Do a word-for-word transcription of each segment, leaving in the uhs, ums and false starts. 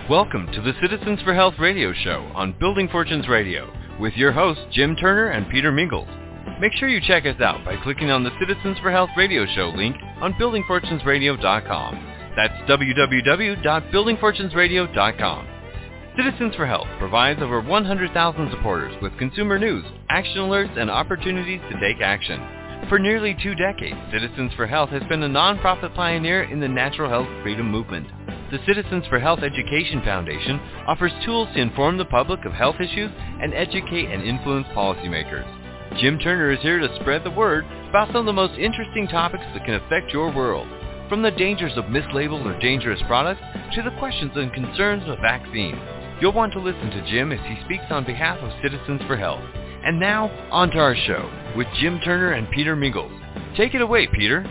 Welcome to the Citizens for Health radio show on Building Fortunes Radio with your hosts Jim Turner and Peter Mingles. Make sure you check us out by clicking on the Citizens for Health radio show link on building fortunes radio dot com. That's w w w dot building fortunes radio dot com. Citizens for Health provides over one hundred thousand supporters with consumer news, action alerts, and opportunities to take action. For nearly two decades, Citizens for Health has been a nonprofit pioneer in the natural health freedom movement. The Citizens for Health Education Foundation offers tools to inform the public of health issues and educate and influence policymakers. Jim Turner is here to spread the word about some of the most interesting topics that can affect your world, from the dangers of mislabeled or dangerous products to the questions and concerns of vaccines. You'll want to listen to Jim as he speaks on behalf of Citizens for Health. And now, on to our show with Jim Turner and Peter Mingles. Take it away, Peter.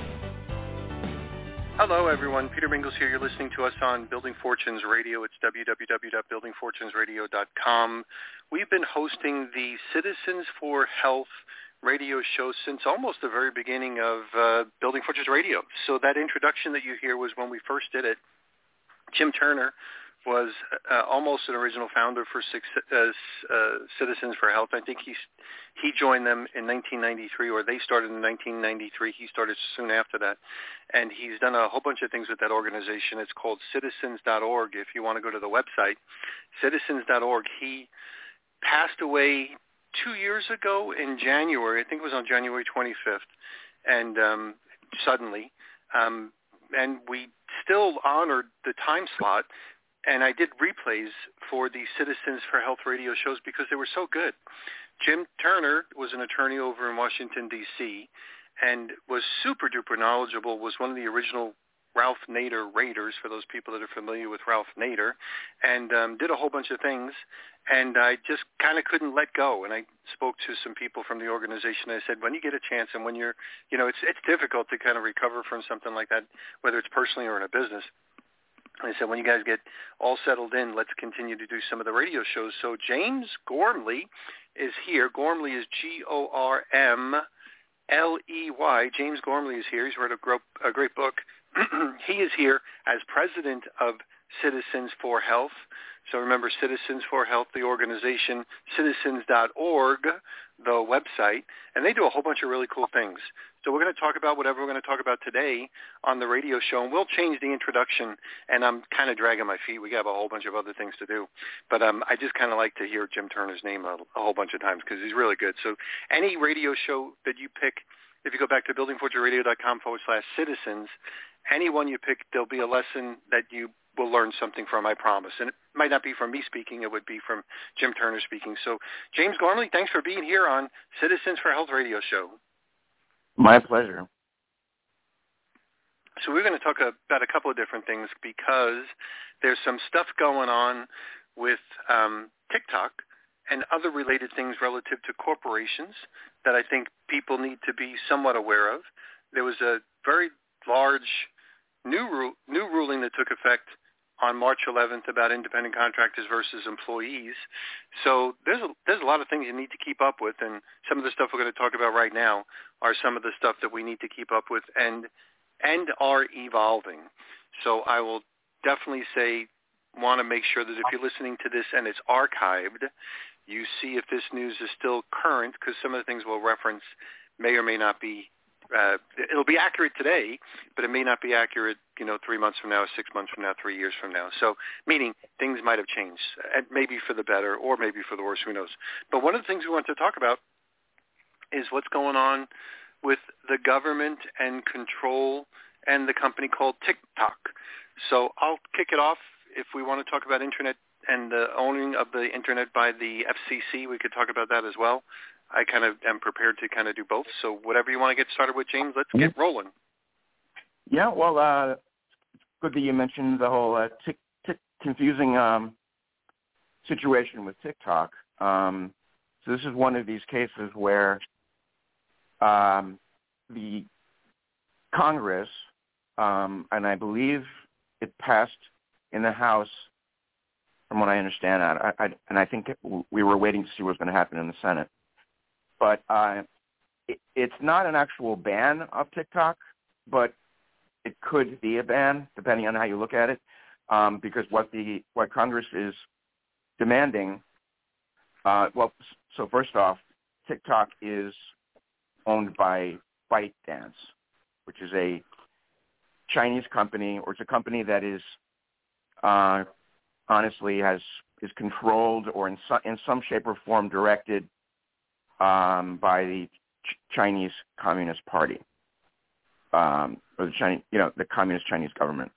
Hello, everyone. Peter Mingles here. You're listening to us on Building Fortunes Radio. It's w w w dot building fortunes radio dot com. We've been hosting the Citizens for Health radio show since almost the very beginning of uh, Building Fortunes Radio. So that introduction that you hear was when we first did it. Jim Turner was uh, almost an original founder for six, uh, uh, Citizens for Health. I think he's, he joined them in nineteen ninety-three, or they started in nineteen ninety-three. He started soon after that. And he's done a whole bunch of things with that organization. It's called citizens dot org. If you want to go to the website, citizens dot org. He passed away two years ago in January. I think it was on January twenty-fifth, and um, suddenly. Um, and we still honored the time slot. And I did replays for the Citizens for Health radio shows because they were so good. Jim Turner was an attorney over in Washington, D C, and was super-duper knowledgeable, was one of the original Ralph Nader Raiders, for those people that are familiar with Ralph Nader, and um, did a whole bunch of things. And I just kind of couldn't let go. And I spoke to some people from the organization. I said, when you get a chance and when you're, you know, it's it's difficult to kind of recover from something like that, whether it's personally or in a business. I said, when you guys get all settled in, let's continue to do some of the radio shows. So James Gormley is here. Gormley is G O R M L E Y. James Gormley is here. He's wrote a, gro- a great book. He is here as president of Citizens for Health. So remember, Citizens for Health, the organization, citizens dot org, the website, and they do a whole bunch of really cool things. So we're going to talk about whatever we're going to talk about today on the radio show, and we'll change the introduction, and I'm kind of dragging my feet. We have a whole bunch of other things to do. But um, I just kind of like to hear Jim Turner's name a, a whole bunch of times because he's really good. So any radio show that you pick, if you go back to building fortunes radio dot com forward slash citizens, any one you pick, there'll be a lesson that you will learn something from, I promise. And it might not be from me speaking. It would be from Jim Turner speaking. So James Gormley, thanks for being here on Citizens for Health radio show. My pleasure. So we're going to talk about a couple of different things because there's some stuff going on with um, TikTok and other related things relative to corporations that I think people need to be somewhat aware of. There was a very large new ru- new ruling that took effect on March eleventh about independent contractors versus employees. So there's a, there's a lot of things you need to keep up with, and some of the stuff we're going to talk about right now are some of the stuff that we need to keep up with and and are evolving. So I will definitely say, want to make sure that if you're listening to this and it's archived, you see if this news is still current, because some of the things we'll reference may or may not be Uh, it'll be accurate today, but it may not be accurate, you know, three months from now, six months from now, three years from now. So, meaning things might have changed, and maybe for the better or maybe for the worse, who knows. But one of the things we want to talk about is what's going on with the government and control and the company called TikTok. So I'll kick it off. If we want to talk about Internet and the owning of the Internet by the F C C, we could talk about that as well. I kind of am prepared to kind of do both. So whatever you want to get started with, James, let's get rolling. Yeah, well, uh, it's good that you mentioned the whole uh, tick, tick, confusing um, situation with TikTok. Um, so this is one of these cases where um, the Congress, um, and I believe it passed in the House, from what I understand, I, I, and I think we were waiting to see what was going to happen in the Senate. But uh, it, it's not an actual ban of TikTok, but it could be a ban, depending on how you look at it. um, because what the what Congress is demanding, uh, well, so first off, TikTok is owned by ByteDance, which is a Chinese company, or it's a company that is uh, honestly has is controlled or in some, in some shape or form directed um, by the Ch- Chinese Communist Party, um, or the Chinese, you know, the Communist Chinese government.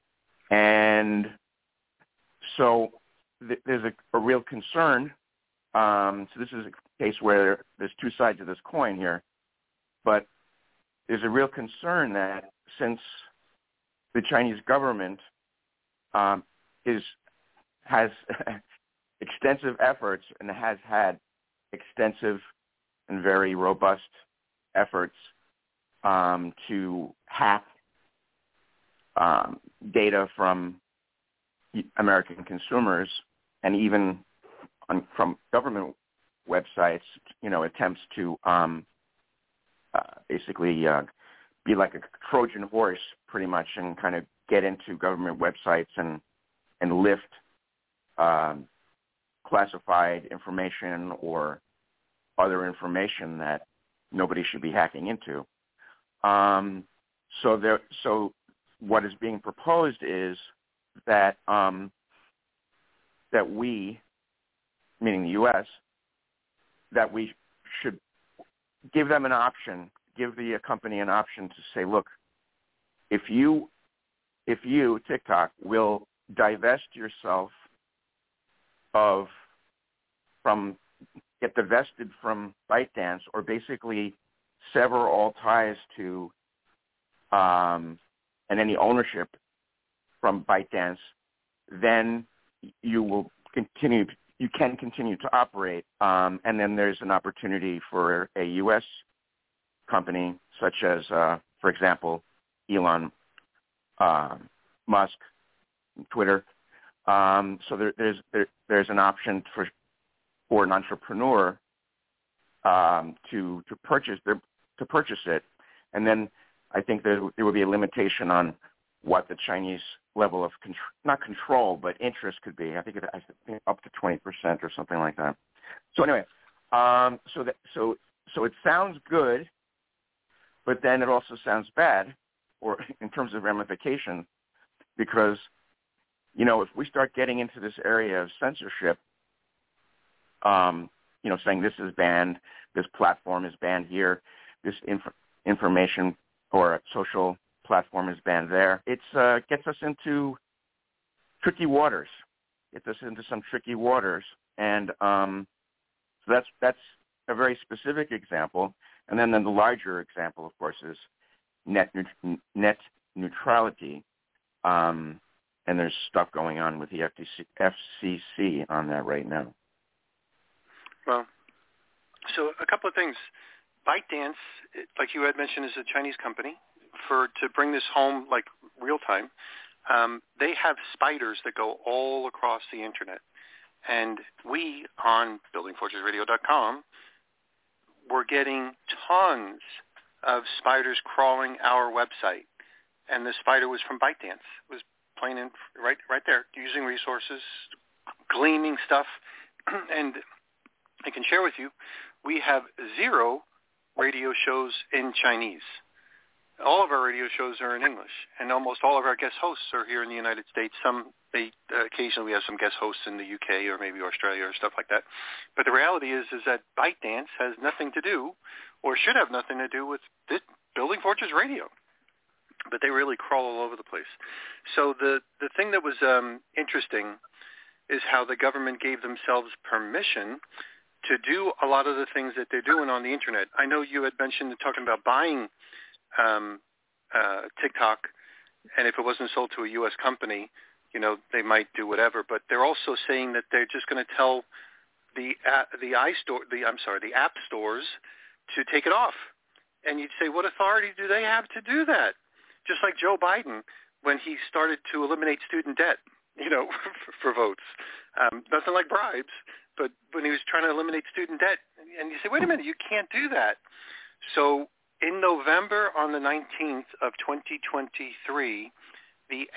And so th- there's a, a real concern. Um, so this is a case where there's two sides of this coin here, but there's a real concern that since the Chinese government um, is has extensive efforts and has had extensive and very robust efforts um, to hack um, data from American consumers and even on, from government websites, you know, attempts to um, uh, basically uh, be like a Trojan horse pretty much and kind of get into government websites and, and lift um, classified information or other information that nobody should be hacking into. Um, so there, so what is being proposed is that um, that we, meaning the U S, that we should give them an option, give the company an option to say, look, if you, if you, TikTok, will divest yourself of, from, get divested from ByteDance, or basically sever all ties to um, and any ownership from ByteDance, then you will continue, you can continue to operate. Um, and then there's an opportunity for a U S company such as, uh, for example, Elon uh, Musk, Twitter. Um, so there, there's there, there's an option for for an entrepreneur um, to to purchase their, to purchase it, and then I think there there will be a limitation on what the Chinese level of contr- not control but interest could be. I think it, I think up to twenty percent or something like that. So anyway, um, so that so so it sounds good, but then it also sounds bad, or in terms of ramifications, because you know if we start getting into this area of censorship, um, you know, saying this is banned, this platform is banned here, this inf- information or social platform is banned there. It uh, gets us into tricky waters. Gets us into some tricky waters, and um, so that's that's a very specific example. And then, then the larger example, of course, is net net neutrality, um, and there's stuff going on with the F C C on that right now. Well, so a couple of things. ByteDance, like you had mentioned, is a Chinese company. For to bring this home like real time, um, they have spiders that go all across the internet, and we on building fortunes radio dot com were getting tons of spiders crawling our website, and the spider was from ByteDance. It was plain in right right there, using resources, gleaming stuff, and I can share with you, we have zero radio shows in Chinese. All of our radio shows are in English, and almost all of our guest hosts are here in the United States. Some, they, uh, occasionally we have some guest hosts in the U K or maybe Australia or stuff like that. But the reality is, is that ByteDance has nothing to do, or should have nothing to do with this, Building Fortunes Radio. But they really crawl all over the place. So the, the thing that was um, interesting is how the government gave themselves permission to do a lot of the things that they're doing on the internet. I know you had mentioned talking about buying um, uh, TikTok, and if it wasn't sold to a U S company, you know, they might do whatever. But they're also saying that they're just going to tell the uh, the iStore, the I'm sorry, the app stores to take it off. And you'd say, what authority do they have to do that? Just like Joe Biden when he started to eliminate student debt, you know, for, for votes. Um, nothing like bribes. But when he was trying to eliminate student debt, and you say, wait a minute, you can't do that. So in November on the nineteenth of twenty twenty-three, the F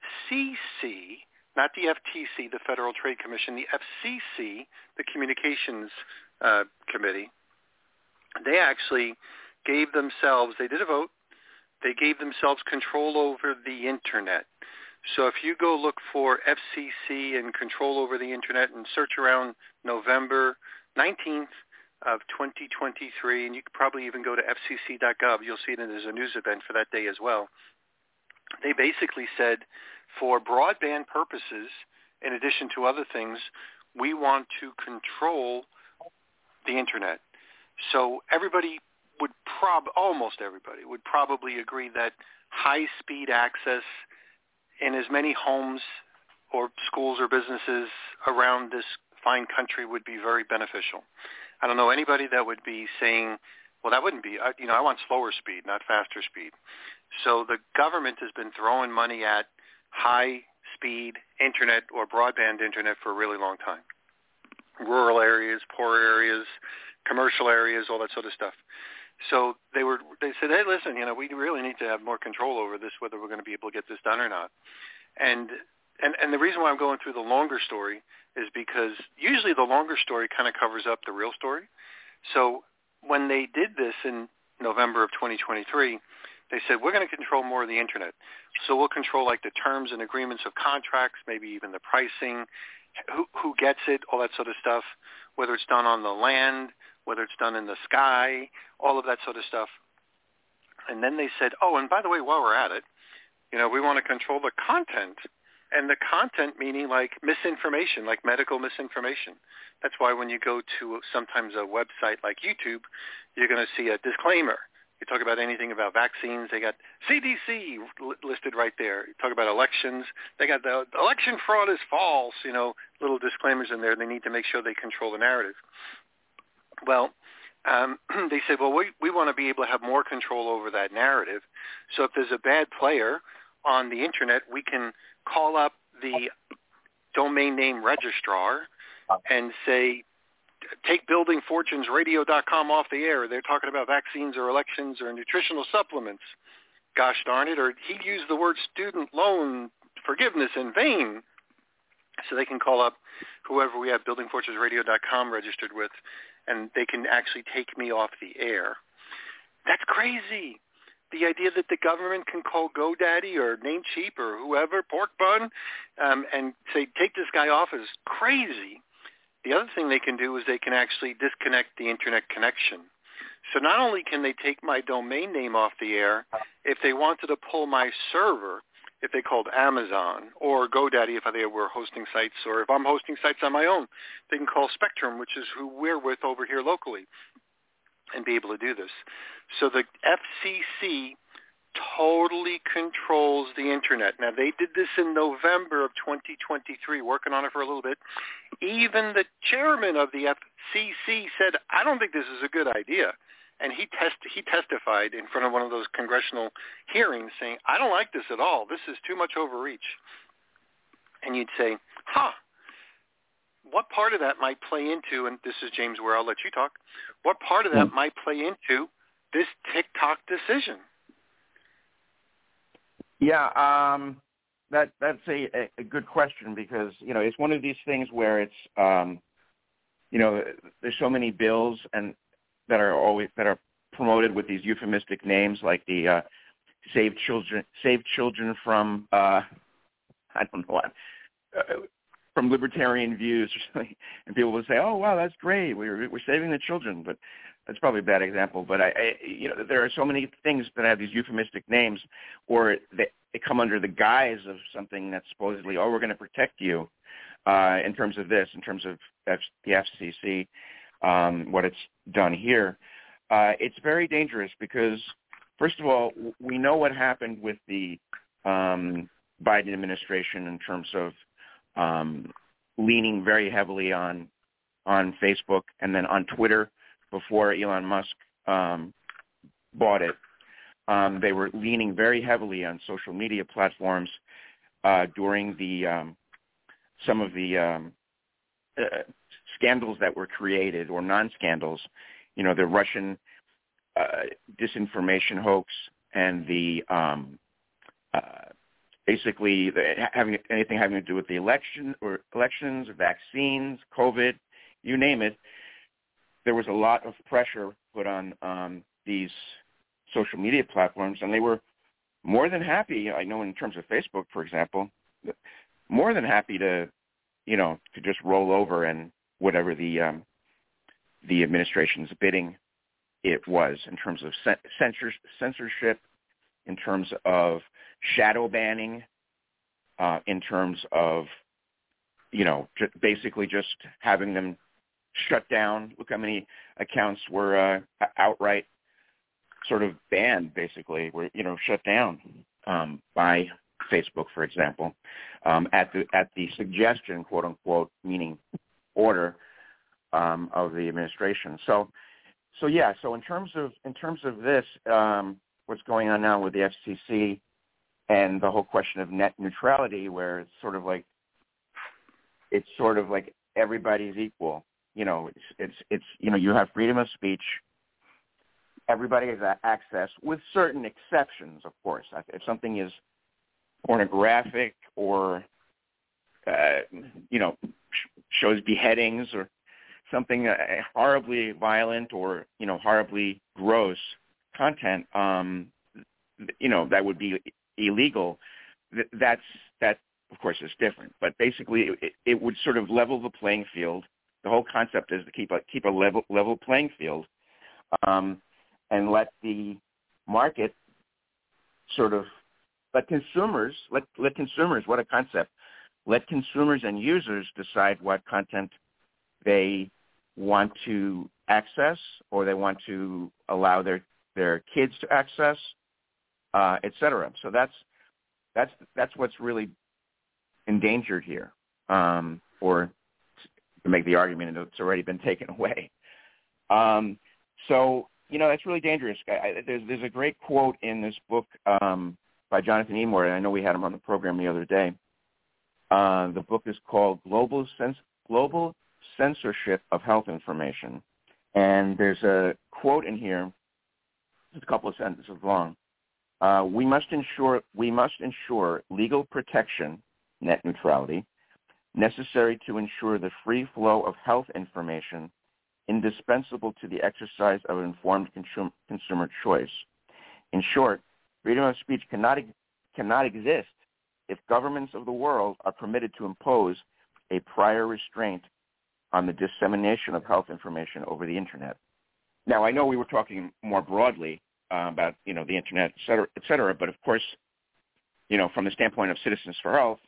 C C, not the F T C, the Federal Trade Commission, the F C C, the Communications uh, Committee, they actually gave themselves, they did a vote, they gave themselves control over the Internet. So if you go look for F C C and control over the Internet and search around November nineteenth of twenty twenty-three, and you could probably even go to F C C dot gov, you'll see that there's a news event for that day as well. They basically said, for broadband purposes, in addition to other things, we want to control the Internet. So everybody would prob, almost everybody would probably agree that high-speed access in as many homes or schools or businesses around this fine country would be very beneficial. I don't know anybody that would be saying, well, that wouldn't be, you know, I want slower speed, not faster speed. So the government has been throwing money at high-speed Internet or broadband Internet for a really long time. Rural areas, poor areas, commercial areas, all that sort of stuff. So they were. They said, hey, listen, you know, we really need to have more control over this, whether we're going to be able to get this done or not. And and, and the reason why I'm going through the longer story is because usually the longer story kind of covers up the real story. So when they did this in November of twenty twenty-three, they said, we're going to control more of the Internet. So we'll control like the terms and agreements of contracts, maybe even the pricing, who, who gets it, all that sort of stuff, whether it's done on the land, whether it's done in the sky, all of that sort of stuff. And then they said, oh, and by the way, while we're at it, you know, we want to control the content. And the content meaning like misinformation, like medical misinformation. That's why when you go to sometimes a website like YouTube, you're going to see a disclaimer. You talk about anything about vaccines, they got C D C listed right there. You talk about elections, they got the election fraud is false, you know, little disclaimers in there. They need to make sure they control the narrative. Well, um, they said, well, we, we want to be able to have more control over that narrative. So if there's a bad player on the Internet, we can call up the domain name registrar and say, take building fortunes radio dot com off the air. They're talking about vaccines or elections or nutritional supplements. Gosh darn it. Or he used the word student loan forgiveness in vain. So they can call up whoever we have building fortunes radio dot com registered with, and they can actually take me off the air. That's crazy. The idea that the government can call GoDaddy or Namecheap or whoever, Pork Bun, um, and say, take this guy off is crazy. The other thing they can do is they can actually disconnect the Internet connection. So not only can they take my domain name off the air, if they wanted to pull my server, if they called Amazon or GoDaddy if they were hosting sites, or if I'm hosting sites on my own, they can call Spectrum, which is who we're with over here locally, and be able to do this. So the F C C totally controls the Internet. Now, they did this in November of twenty twenty-three, working on it for a little bit. Even the chairman of the F C C said, I don't think this is a good idea. And he test he testified in front of one of those congressional hearings saying, I don't like this at all. This is too much overreach. And you'd say, huh, what part of that might play into, and this is James where I'll let you talk, what part of that might play into this TikTok decision? Yeah, um, that that's a, a good question because, you know, it's one of these things where it's, um, you know, there's so many bills and that are always that are promoted with these euphemistic names like the uh, Save Children, Save Children from, uh, I don't know what, uh, from libertarian views or something, and people will say, "Oh, wow, that's great. We're we're saving the children," but that's probably a bad example. But I, I you know, there are so many things that have these euphemistic names, or they, they come under the guise of something that's supposedly, "Oh, we're going to protect you," uh, in terms of this, in terms of F- the F C C, um, what it's done here. Uh, it's very dangerous because, first of all, we know what happened with the um, Biden administration in terms of um, leaning very heavily on on Facebook and then on Twitter before Elon Musk um, bought it. Um, they were leaning very heavily on social media platforms uh, during the um, some of the um, uh, scandals that were created or non-scandals. You know, the Russian uh, disinformation hoax and the um, uh, basically having anything having to do with the election or elections, or vaccines, COVID, you name it. There was a lot of pressure put on um, these social media platforms, and they were more than happy. I know in terms of Facebook, for example, more than happy to, you know, to just roll over and whatever the um, the administration's bidding it was in terms of censor, censorship, in terms of shadow banning, uh, in terms of, you know, j- basically just having them shut down. Look how many accounts were uh, outright sort of banned, basically, were, you know, shut down um, by Facebook, for example, um, at the at the suggestion, quote unquote, meaning order um, of the administration. So, so yeah. So in terms of in terms of this, um, what's going on now with the F C C and the whole question of net neutrality, where it's sort of like it's sort of like everybody's equal. You know, it's it's it's you know, you have freedom of speech. Everybody has access, with certain exceptions, of course. If something is pornographic or, uh, you know, shows beheadings or something uh, horribly violent or, you know, horribly gross content, um, you know, that would be illegal. That's, that, of course, is different. But basically, it, it would sort of level the playing field. The whole concept is to keep a, keep a level, level playing field. Um, and let the market sort of, let consumers, let, let consumers, what a concept, let consumers and users decide what content they want to access or they want to allow their, their kids to access, uh, et cetera. So that's, that's, that's what's really endangered here, um, or to make the argument, it's already been taken away. Um, so, you know, that's really dangerous. I, there's there's a great quote in this book um, by Jonathan Emord, and I know we had him on the program the other day. Uh, the book is called Global Sens- Global Censorship of Health Information. And there's a quote in here, it's a couple of sentences long. Uh, we must ensure we must ensure legal protection, net neutrality, necessary to ensure the free flow of health information indispensable to the exercise of informed consum- consumer choice. In short, freedom of speech cannot cannot exist if governments of the world are permitted to impose a prior restraint on the dissemination of health information over the Internet. Now, I know we were talking more broadly uh, about, you know, the Internet, et cetera, et cetera, but of course, you know, from the standpoint of Citizens for Health,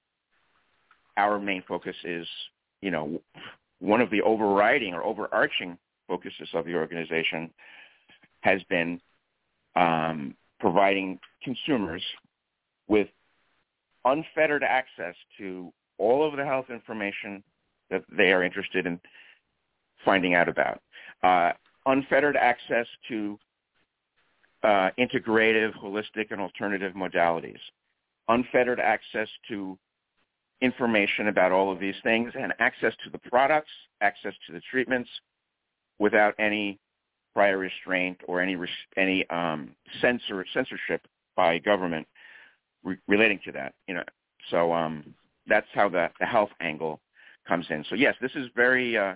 our main focus is, you know, one of the overriding or overarching focuses of the organization has been um, providing consumers with unfettered access to all of the health information that they are interested in finding out about, uh, unfettered access to uh, integrative, holistic, and alternative modalities, unfettered access to information about all of these things, and access to the products, access to the treatments, without any prior restraint or any any um, censor censorship by government re- relating to that. You know, so um, that's how the, the health angle comes in. So yes, this is very uh,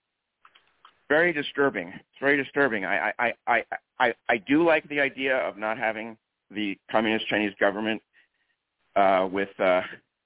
very disturbing. It's very disturbing. I I, I I I do like the idea of not having the Communist Chinese government uh, with uh,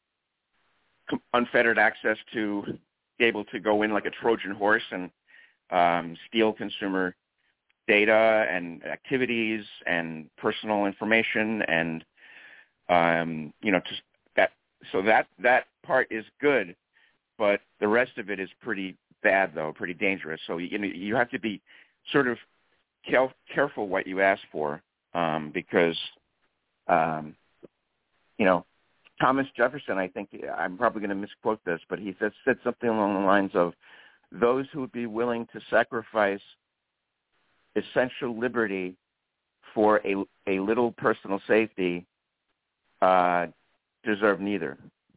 unfettered access to be able to go in like a Trojan horse and um, steal consumer data and activities and personal information, and um, you know, just that. So that that part is good, but the rest of it is pretty bad, though, pretty dangerous. So you know, you have to be sort of care- careful what you ask for, um, because um, you know. Thomas Jefferson, I think, I'm probably going to misquote this, but he said, said something along the lines of, those who would be willing to sacrifice essential liberty for a, a little personal safety uh, deserve neither.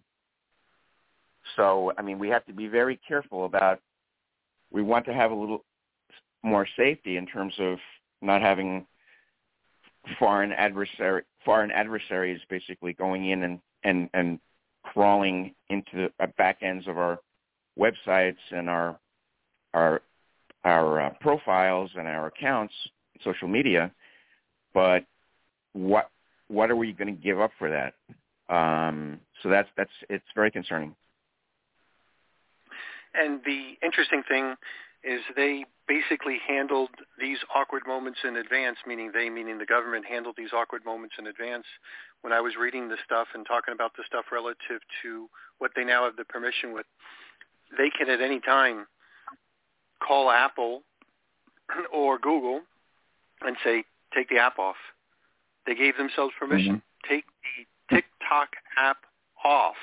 So, I mean, we have to be very careful about, we want to have a little more safety in terms of not having foreign adversary foreign adversaries basically going in and, and, and crawling into the back ends of our websites and our our our uh, profiles and our accounts, social media. But what what are we going to give up for that? Um, so that's that's it's very concerning. And the interesting thing is they basically handled these awkward moments in advance, meaning they, meaning the government, handled these awkward moments in advance. When I was reading the stuff and talking about the stuff relative to what they now have the permission with, they can at any time call Apple or Google and say, take the app off. They gave themselves permission. Mm-hmm. Take the TikTok app off.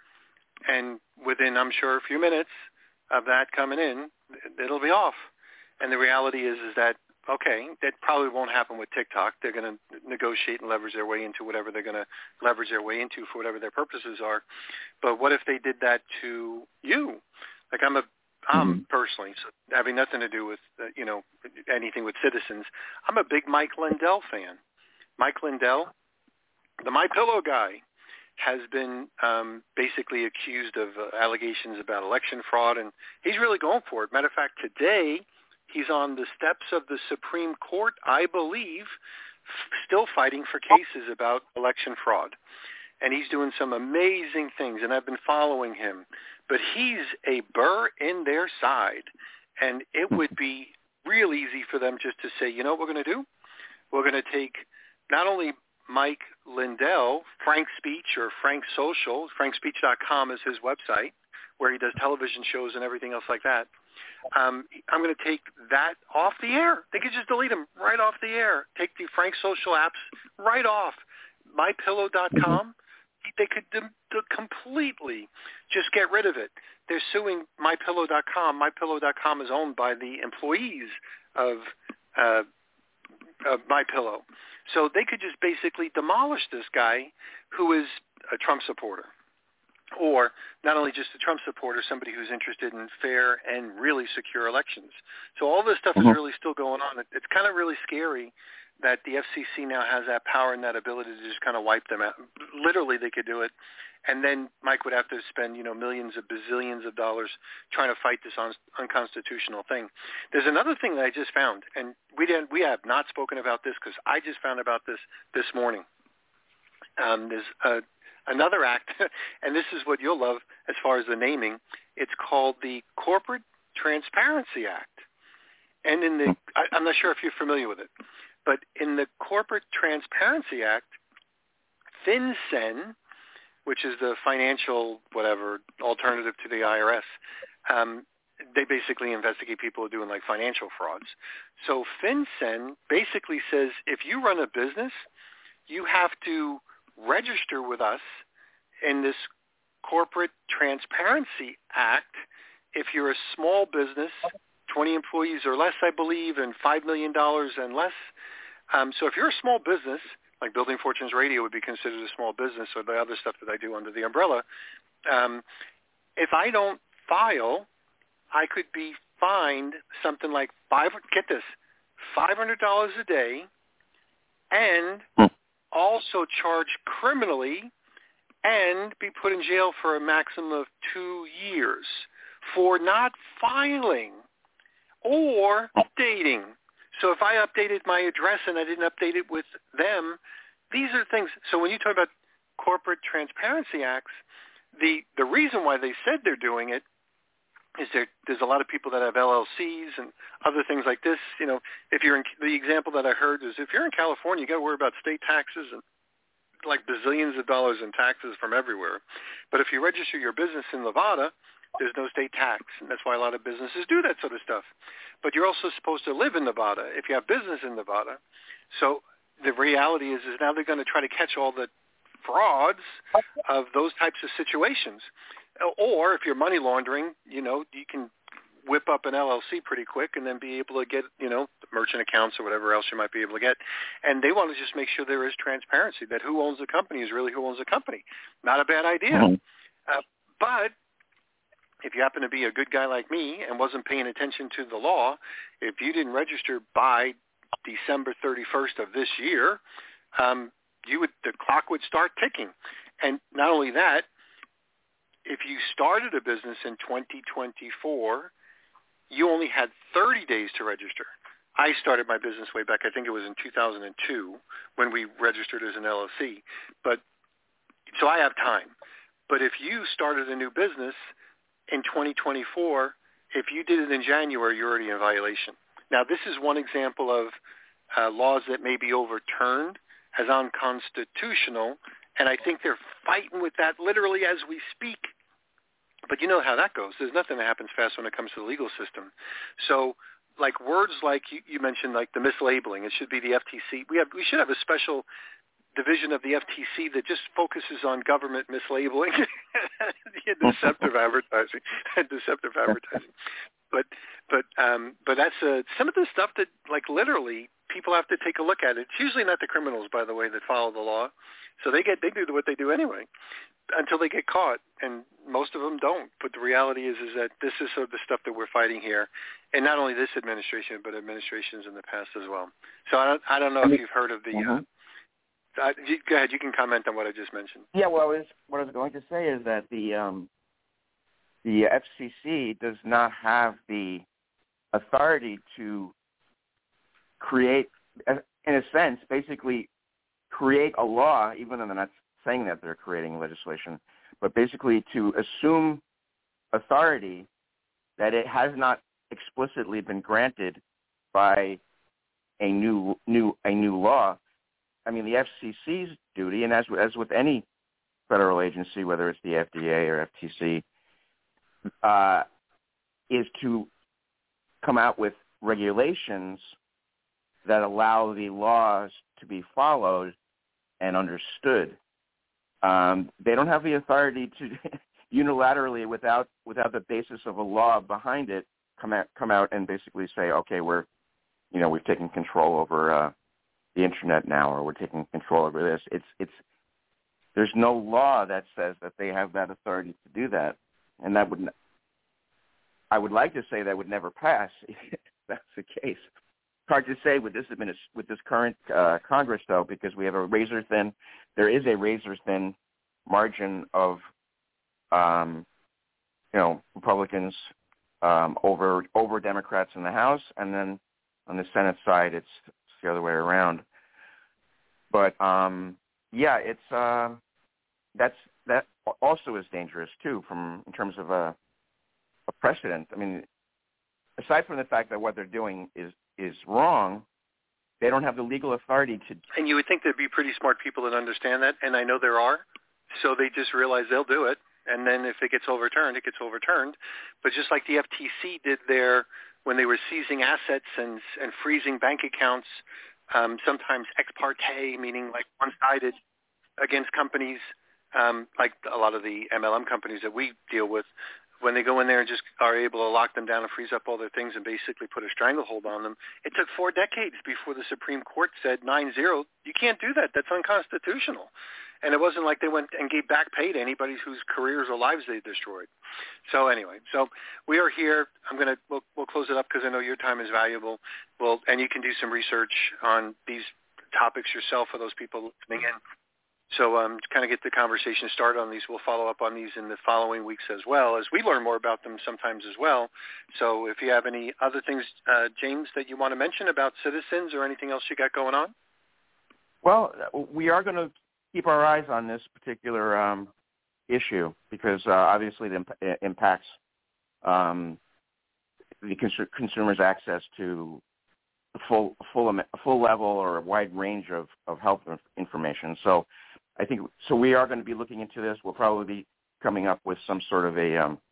And within, I'm sure, a few minutes of that coming in, it'll be off. And the reality is is that, okay, that probably won't happen with TikTok. They're going to negotiate and leverage their way into whatever they're going to leverage their way into for whatever their purposes are. But what if they did that to you? Like I'm a, I'm mm-hmm. personally, so having nothing to do with, uh, you know, anything with Citizens, I'm a big Mike Lindell fan. Mike Lindell, the MyPillow guy, has been um, basically accused of uh, allegations about election fraud, and he's really going for it. Matter of fact, today he's on the steps of the Supreme Court, I believe, f- still fighting for cases about election fraud. And he's doing some amazing things, and I've been following him. But he's a burr in their side, and it would be real easy for them just to say, you know what we're going to do? We're going to take not only Mike Lindell, Frank Speech or Frank Social, frank speech dot com is his website, where he does television shows and everything else like that. Um, I'm going to take that off the air. They could just delete them right off the air. Take the Frank Social apps right off. my pillow dot com, they could d- d- completely just get rid of it. They're suing my pillow dot com. my pillow dot com is owned by the employees of uh, of MyPillow. So they could just basically demolish this guy who is a Trump supporter. Or not only just a Trump supporter, somebody who's interested in fair and really secure elections. So all this stuff mm-hmm. is really still going on. It's kind of really scary that the F C C now has that power and that ability to just kind of wipe them out. Literally, they could do it. And then Mike would have to spend, you know, millions of bazillions of dollars trying to fight this un- unconstitutional thing. There's another thing that I just found, and we didn't, we have not spoken about this because I just found about this this morning. Um, there's a, another act, and this is what you'll love as far as the naming. It's called the Corporate Transparency Act. And in the, I, I'm not sure if you're familiar with it, but in the Corporate Transparency Act, FinCEN, which is the financial, whatever, alternative to the I R S, um, they basically investigate people who are doing like financial frauds. So FinCEN basically says if you run a business, you have to register with us in this Corporate Transparency Act if you're a small business, twenty employees or less, I believe, and five million dollars and less. Um, so if you're a small business, like Building Fortunes Radio would be considered a small business, or the other stuff that I do under the umbrella, um, if I don't file, I could be fined something like five. Get this, five hundred dollars a day, and also charged criminally, and be put in jail for a maximum of two years for not filing or updating. So if I updated my address and I didn't update it with them, these are things. So when you talk about Corporate Transparency Acts, the, the reason why they said they're doing it is there, there's a lot of people that have L L Cs and other things like this. You know, if you're in, the example that I heard is if you're in California, you got to worry about state taxes and like bazillions of dollars in taxes from everywhere. But if you register your business in Nevada, there's no state tax, and that's why a lot of businesses do that sort of stuff. But you're also supposed to live in Nevada if you have business in Nevada. So the reality is, is now they're going to try to catch all the frauds of those types of situations. Or if you're money laundering, you know, you can whip up an L L C pretty quick and then be able to get, you know, merchant accounts or whatever else you might be able to get. And they want to just make sure there is transparency, that who owns the company is really who owns the company. Not a bad idea. Mm-hmm. Uh, but if you happen to be a good guy like me and wasn't paying attention to the law, if you didn't register by December thirty-first of this year, um, you would the clock would start ticking. And not only that, if you started a business in twenty twenty-four, you only had thirty days to register. I started my business way back, I think it was in two thousand two when we registered as an L L C. But so I have time. But if you started a new business in twenty twenty-four, if you did it in January, you're already in violation. Now, this is one example of uh, laws that may be overturned as unconstitutional, and I think they're fighting with that literally as we speak. But you know how that goes. There's nothing that happens fast when it comes to the legal system. So like words like you, you mentioned, like the mislabeling, it should be the F T C. We have we should have a special division of the F T C that just focuses on government mislabeling and deceptive advertising and deceptive advertising. But but um, but that's uh, some of the stuff that like literally people have to take a look at. It's usually not the criminals, by the way, that follow the law. So they get they do what they do anyway until they get caught, and most of them don't. But the reality is is that this is sort of the stuff that we're fighting here, and not only this administration, but administrations in the past as well. So I don't, I don't know I mean, if you've heard of the. Mm-hmm. uh, uh, you, go ahead, you can comment on what I just mentioned. Yeah, well, I was, what I was going to say is that the um, the F C C does not have the authority to create, in a sense, basically create a law, even though they're not saying that they're creating legislation, but basically to assume authority that it has not explicitly been granted by a new new a new law. I mean, the F C C's duty, and as as with any federal agency, whether it's the F D A or F T C, uh, is to come out with regulations that allow the laws to be followed and understood. Um, they don't have the authority to unilaterally, without without the basis of a law behind it, come out come out and basically say, okay, we're, you know, we've taken control over uh, the internet now, or we're taking control over this. It's it's there's no law that says that they have that authority to do that, and that would I would like to say that would never pass if that's the case. Hard to say with this with this current uh, Congress, though, because we have a razor thin. There is a razor thin margin of, um, you know, Republicans um, over over Democrats in the House, and then on the Senate side, it's, it's the other way around. But um, yeah, it's uh, that's that also is dangerous too, from in terms of a, a precedent. I mean, aside from the fact that what they're doing is is wrong, they don't have the legal authority to. And you would think there'd be pretty smart people that understand that, and I know there are. So they just realize they'll do it, and then if it gets overturned, it gets overturned. But just like the F T C did there when they were seizing assets and and freezing bank accounts, um, sometimes ex parte, meaning like one-sided against companies, um, like a lot of the M L M companies that we deal with. When they go in there and just are able to lock them down and freeze up all their things and basically put a stranglehold on them, it took four decades before the Supreme Court said nine zero, you can't do that. That's unconstitutional. And it wasn't like they went and gave back pay to anybody whose careers or lives they destroyed. So anyway, so we are here. I'm going to, we'll, we'll close it up because I know your time is valuable. Well, and you can do some research on these topics yourself for those people listening in. So um, to kind of get the conversation started on these, we'll follow up on these in the following weeks as well, as we learn more about them sometimes as well. So if you have any other things, uh, James, that you want to mention about citizens or anything else you got going on? Well, we are going to keep our eyes on this particular um, issue because uh, obviously it imp- impacts um, the cons- consumer's access to a full, full, full level or a wide range of, of health information. So I think so. We are going to be looking into this. We'll probably be coming up with some sort of a um,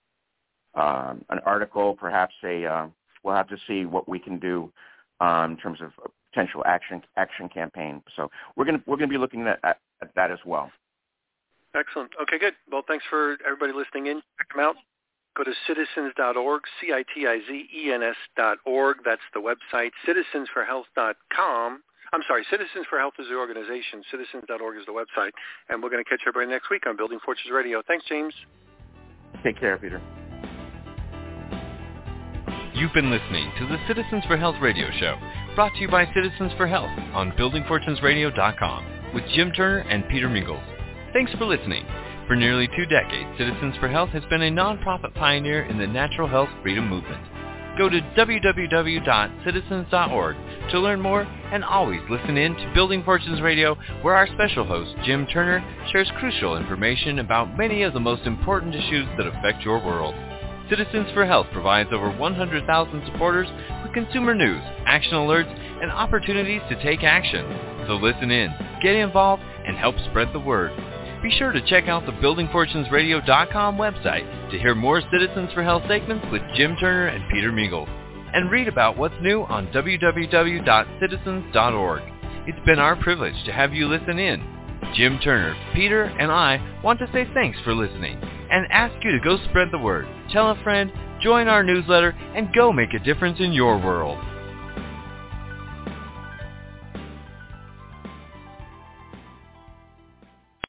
um, an article, perhaps a. Uh, we'll have to see what we can do um, in terms of a potential action action campaign. So we're going to we're going to be looking at, at, at that as well. Excellent. Okay, good. Well, thanks for everybody listening in. Check them out. Go to citizens dot org, C I T I Z E N S dot org. That's the website. citizens for health dot com. I'm sorry, Citizens for Health is the organization. citizens dot org is the website. And we're going to catch everybody next week on Building Fortunes Radio. Thanks, James. Take care, Peter. You've been listening to the Citizens for Health radio show brought to you by Citizens for Health on building fortunes radio dot com with Jim Turner and Peter Mingles. Thanks for listening. For nearly two decades, Citizens for Health has been a nonprofit pioneer in the natural health freedom movement. Go to w w w dot citizens dot org to learn more, and always listen in to Building Fortunes Radio, where our special host, Jim Turner, shares crucial information about many of the most important issues that affect your world. Citizens for Health provides over one hundred thousand supporters with consumer news, action alerts, and opportunities to take action. So listen in, get involved, and help spread the word. Be sure to check out the building fortunes radio dot com website to hear more Citizens for Health segments with Jim Turner and Peter Mingles, and read about what's new on w w w dot citizens dot org. It's been our privilege to have you listen in. Jim Turner, Peter, and I want to say thanks for listening and ask you to go spread the word, tell a friend, join our newsletter, and go make a difference in your world.